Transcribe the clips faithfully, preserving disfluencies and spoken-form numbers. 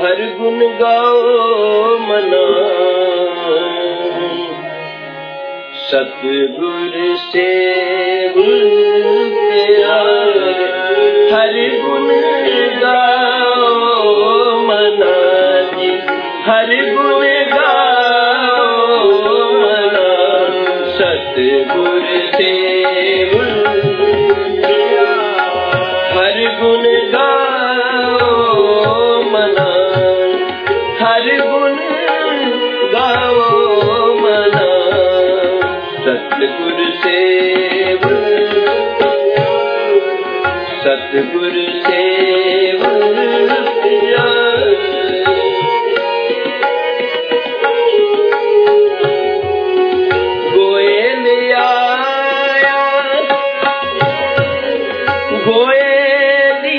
हर गुण गाओ मना, सतगुर सेव प्यारे। हर गुण गाओ मना जी, हर गुण गाओ मना, सतगुर सेव हर गुण गाओ मना, हर गुण गाओ मना, सतगुर सेव सतगुर सेव प्यारे। गोयल आया गोयली,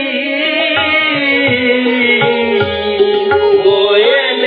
गोयल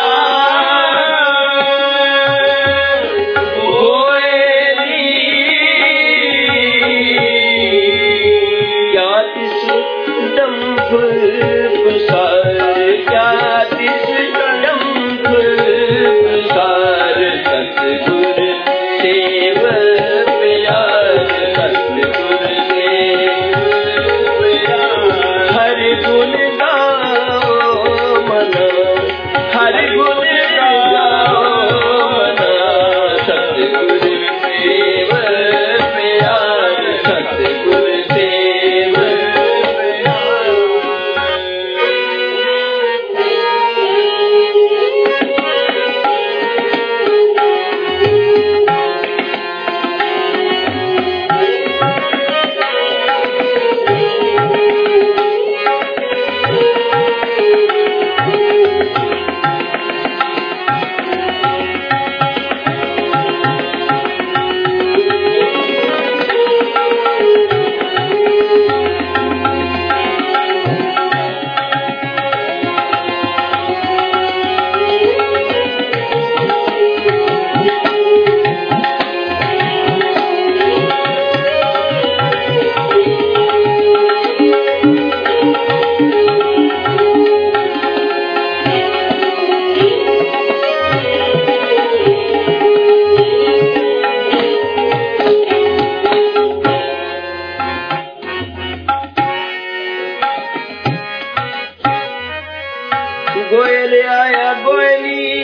आया गोयली,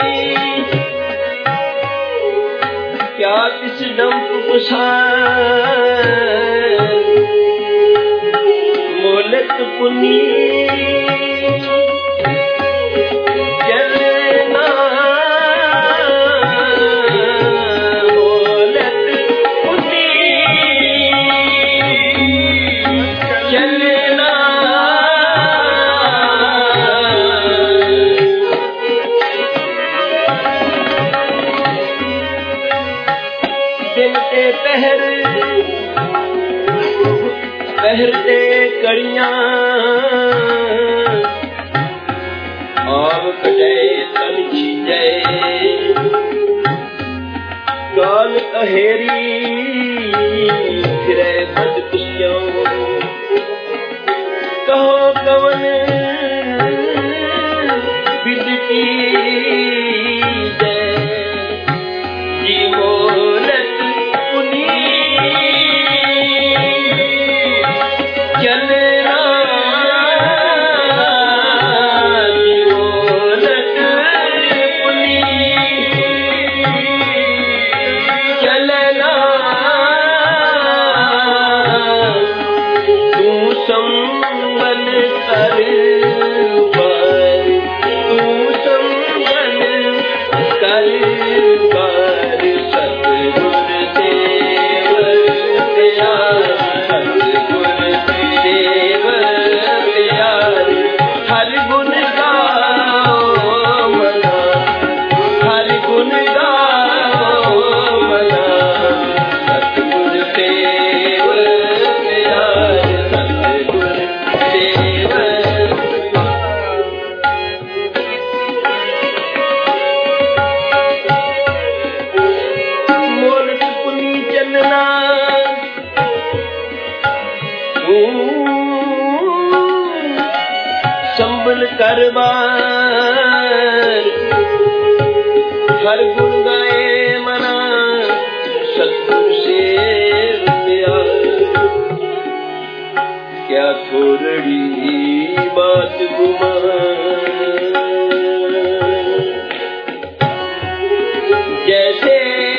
क्या किस डंप कुसार, मोलत पुनी चलना, मोलत पुनी चलना, पहर पहरते कड़ियां, आव कटे तन छीजे, काल अहेरी फिरे बदकुशियों, कहो कवन विद की संभल करबार हर गुण गाए मना सतगुर से क्या थोड़ी बात गुमान जैसे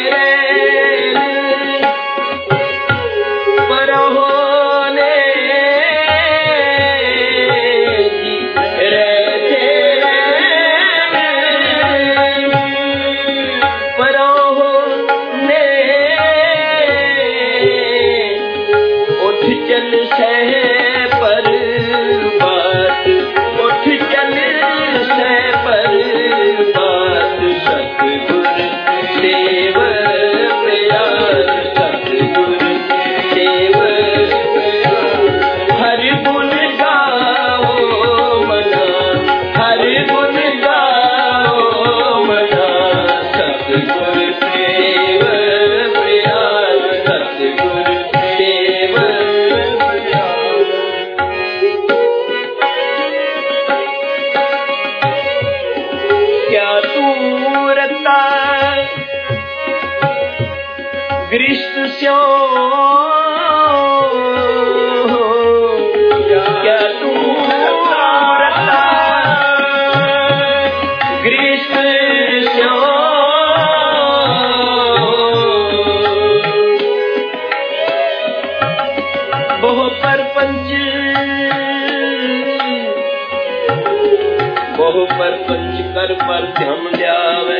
पर पंच कर पर ध्यान ध्यावे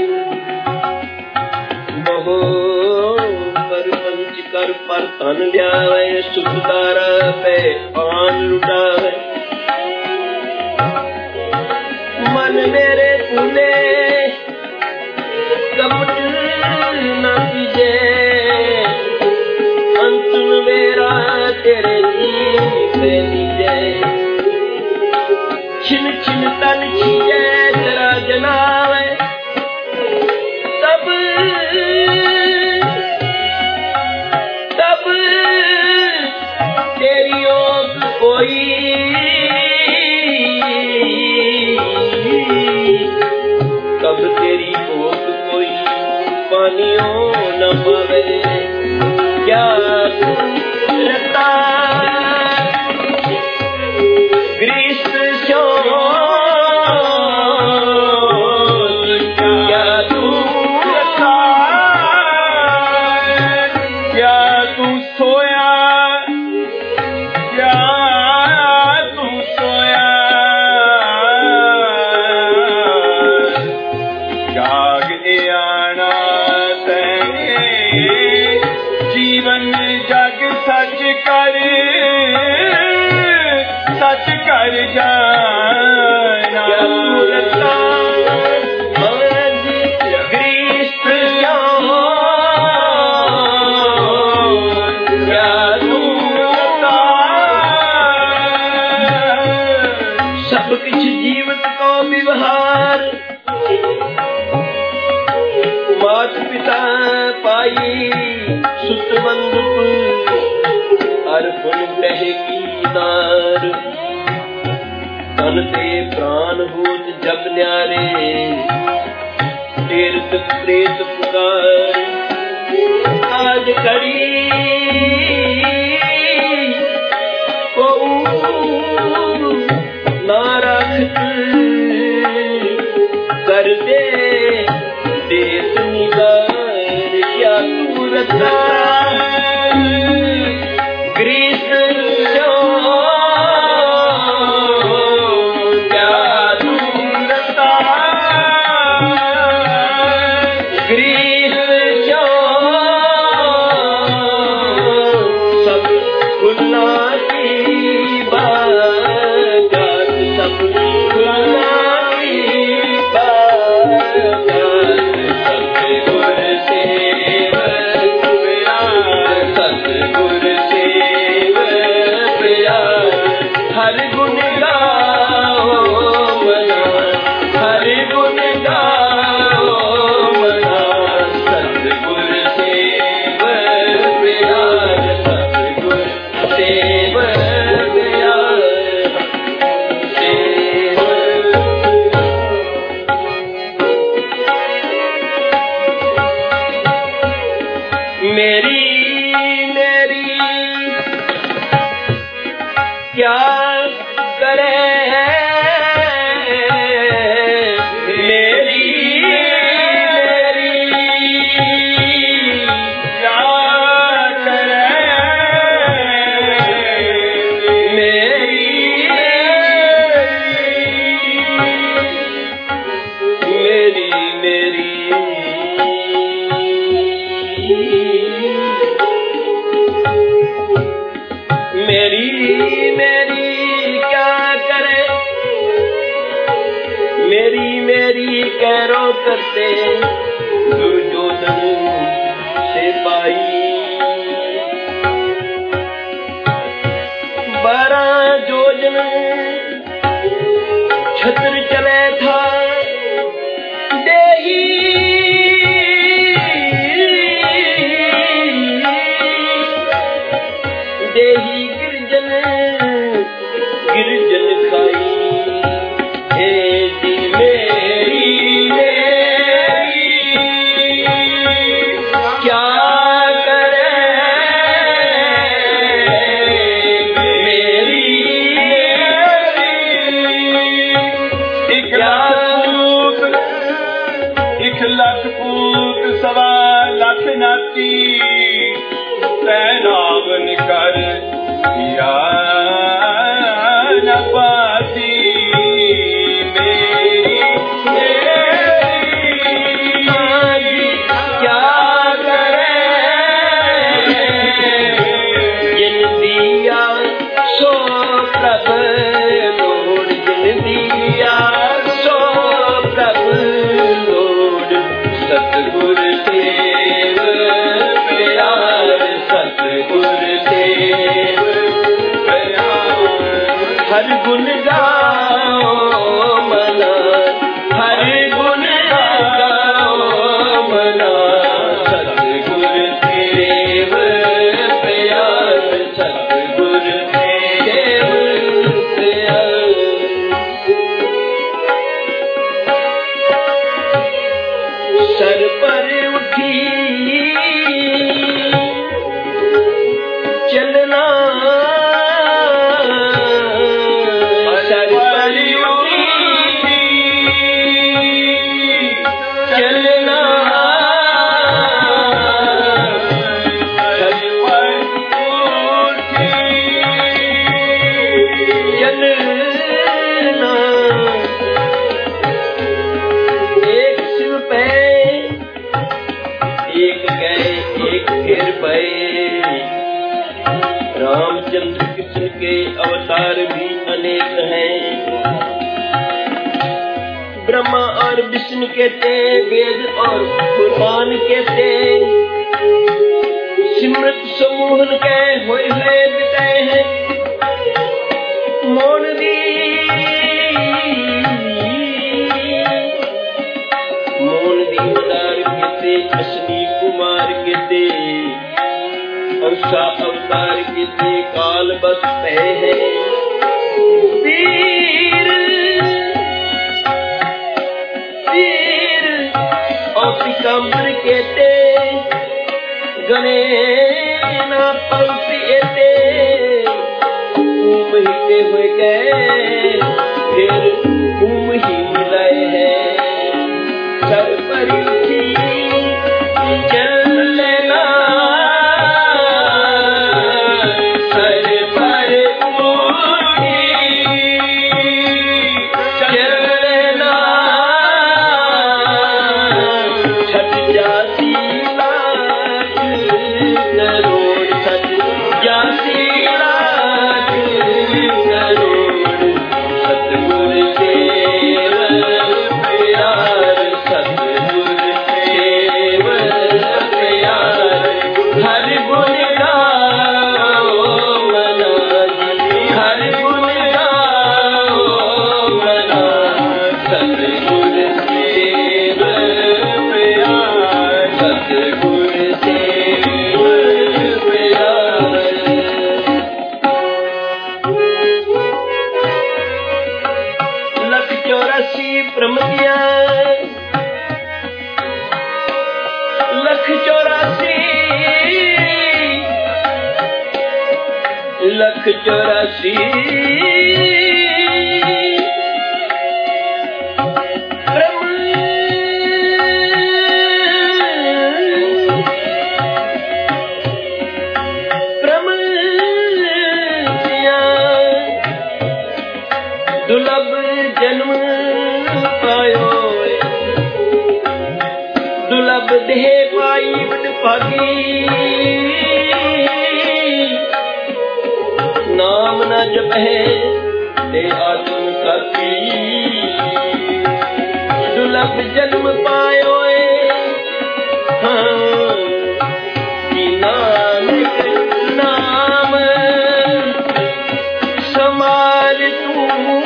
बहु पर पंच कर पर धन ध्यावे सुखदार पे पान लुटावे मन मेरे फूले कपट न कीजे अंत मेरा तेरे नीचे नीचे छिन छिन तन छिए तेरा जनावे तब तब तेरी ओस कोई तब तेरी ओस कोई पानियों न पावे क्या रता कर जाना ग्रीष्म सब कुछ जीवित को व्यवहार मात पिता पाई सुत बंधु अर्पण ग्रह की नार तन ते प्राण होत जब न्यारे तीर्थ प्रेत पुकार आज करी को ना रखत कर दे देश निगार क्या सूरता क्या करे मेरी कैरो करते दुर्योधन से पाई बारह योजन छत्र चले था देही देही गिरजन गिरजन खाई हे दिल मेरी नावन कर या न पाती मेरी मेरी क्या करे जिन दिया सो प्रभ लोड जिन दिया सो प्रभ लोड सतगुर देव सतगुर देव हर गुण गाओ मना हर गुण गाओ मना सतगुर देव प्यार सतगुर देव प्यार सर पर उठी चलना सर पर उठी चलना सर पर उठी चलना एक सिर पे एक गए एक गिर पे रामचंद्र कृष्ण के अवतार भी अनेक हैं। ब्रह्मा और विष्णु कहते वेद और पुराण कहते सिमरत समूहन के होए हुए बिताए हैं। मोनदी मोनदी मदार कहते अश्विनी कुमार कहते अवतार कितने काल बस पे है वीर वीर और पिकम्बर कहते गणे ना पंक्ति एते घूम ही हुए गए फिर घूम ही मिलाए हैं सर पर चल लेना करोड़ लख चौरासी दुर्लभ जन्म पायो दुर्लभ देह पाई बड़ भागी नाम न जपे ते आत्म साथी दुर्लभ जन्म पायो हाँ कि नानक नाम समार तू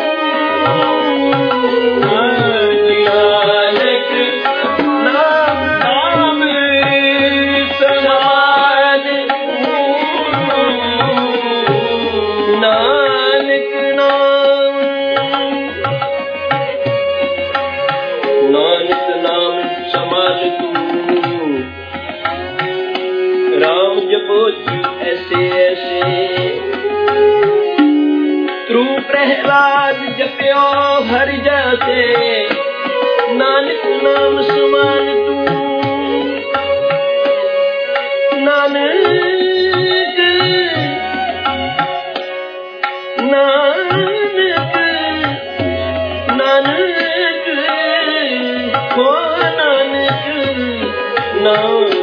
राम जपो ऐसे ऐसे त्रु प्रहलाद जप्यो हर जाते नानक नाम समान तू नानक नानक नानक हो नानक नानक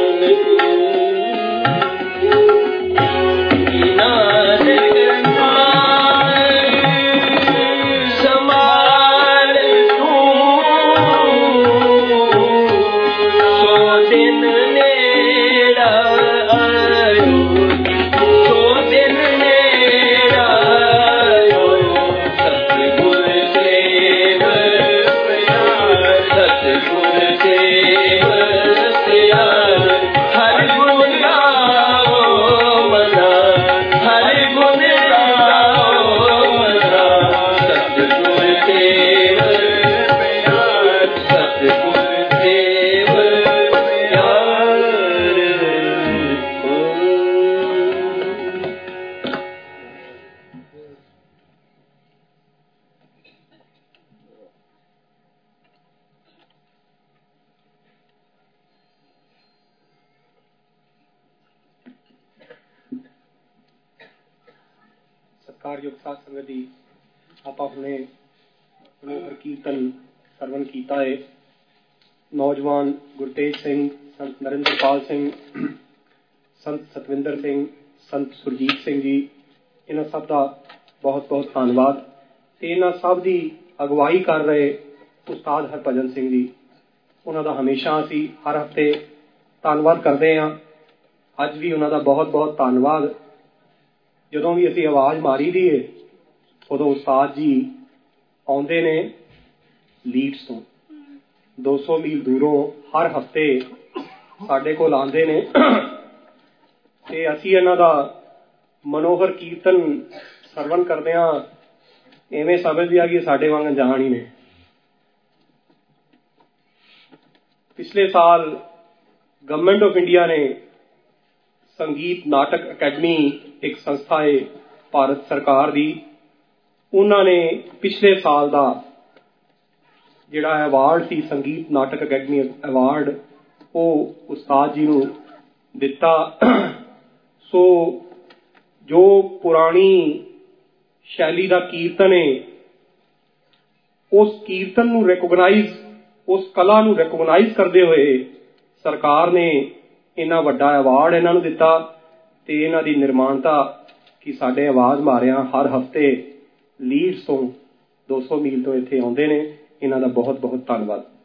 ਸਤਿਕਾਰਯੋਗ ਸਾਧ ਸੰਗਤ ਜੀ, ਆਪਾਂ ਹੁਣੇ ਮਨੋਹਰ ਕੀਰਤਨ ਸਰਵਣ ਕੀਤਾ ਹੈ। ਨੌਜਵਾਨ ਗੁਰਤੇਜ ਸਿੰਘ, ਸੰਤ ਨਰਿੰਦਰਪਾਲ ਸਿੰਘ, ਸੰਤ ਸਤਵਿੰਦਰ ਸਿੰਘ, ਸੰਤ ਸੁਰਜੀਤ ਸਿੰਘ ਜੀ, ਇਹਨਾਂ ਸਭ ਦਾ ਬਹੁਤ ਬਹੁਤ ਧੰਨਵਾਦ। ਤੇ ਇਹਨਾਂ ਸਭ ਦੀ ਅਗਵਾਈ ਕਰ ਰਹੇ ਉਸਤਾਦ ਹਰਭਜਨ ਸਿੰਘ ਜੀ, ਉਹਨਾਂ ਦਾ ਹਮੇਸ਼ਾ ਅਸੀਂ ਹਰ ਹਫ਼ਤੇ ਧੰਨਵਾਦ ਕਰਦੇ ਹਾਂ। ਅੱਜ ਵੀ ਉਹਨਾਂ ਦਾ ਬਹੁਤ ਬਹੁਤ ਧੰਨਵਾਦ। ਜਦੋਂ ਵੀ ਅਸੀਂ ਆਵਾਜ਼ ਮਾਰੀ ਦੀ ਹੈ ਉਦੋਂ ਉਸਤਾਦ ਜੀ ਆਉਂਦੇ ਨੇ ਲੀਡਸ ਤੋਂ ਦੋ ਸੌ ਮੀਲ ਦੂਰੋਂ ਹਰ ਹਫ਼ਤੇ ਸਾਡੇ ਕੋਲ ਆਉਂਦੇ ਨੇ ਤੇ ਅਸੀਂ ਇਹਨਾਂ ਦਾ ਮਨੋਹਰ ਕੀਰਤਨ ਸਰਵਣ ਕਰਦੇ ਹਾਂ। ਇਵੇਂ ਸਮਝਦੇ ਆ ਕਿ ਸਾਡੇ ਵਾਂਗ ਅਣਜਾਣ ਹੀ ਨੇ। ਪਿਛਲੇ ਸਾਲ ਗਵਰਨਮੈਂਟ ਆਫ ਇੰਡੀਆ ਨੇ ਸੰਗੀਤ ਨਾਟਕ ਅਕੈਡਮੀ ਇੱਕ ਸੰਸਥਾ ਹੈ ਭਾਰਤ ਸਰਕਾਰ ਦੀ, ਉਹਨਾਂ ਨੇ ਪਿਛਲੇ ਸਾਲ ਦਾ ਜਿਹੜਾ ਅਵਾਰਡ ਸੀ ਸੰਗੀਤ ਨਾਟਕ ਅਕੈਡਮੀ ਅਵਾਰਡ ਉਹ ਉਸਤਾਦ ਜੀ ਨੂੰ ਦਿੱਤਾ। ਸੋ ਜੋ ਪੁਰਾਣੀ ਸ਼ੈਲੀ ਦਾ ਕੀਰਤਨ ਹੈ ਉਸ ਕੀਰਤਨ ਨੂੰ ਰੈਕੋਗਨਾਈਜ਼, ਉਸ ਕਲਾ ਨੂੰ ਰੈਕੋਗਨਾਈਜ਼ ਕਰਦੇ ਹੋਏ ਸਰਕਾਰ ਨੇ ਇੰਨਾ ਵੱਡਾ ਅਵਾਰਡ ਇਹਨਾਂ ਨੂੰ ਦਿੱਤਾ। ਤੇ ਇਹਨਾਂ ਦੀ ਨਿਰਮਾਣਤਾ ਕਿ ਸਾਡੇ ਆਵਾਜ਼ ਮਾਰਿਆਂ ਹਰ ਹਫ਼ਤੇ ਲੀਡਸ ਤੋਂ ਦੋ ਸੌ ਮੀਲ ਤੋਂ ਇੱਥੇ ਆਉਂਦੇ ਨੇ। ਇਹਨਾਂ ਦਾ ਬਹੁਤ ਬਹੁਤ ਧੰਨਵਾਦ।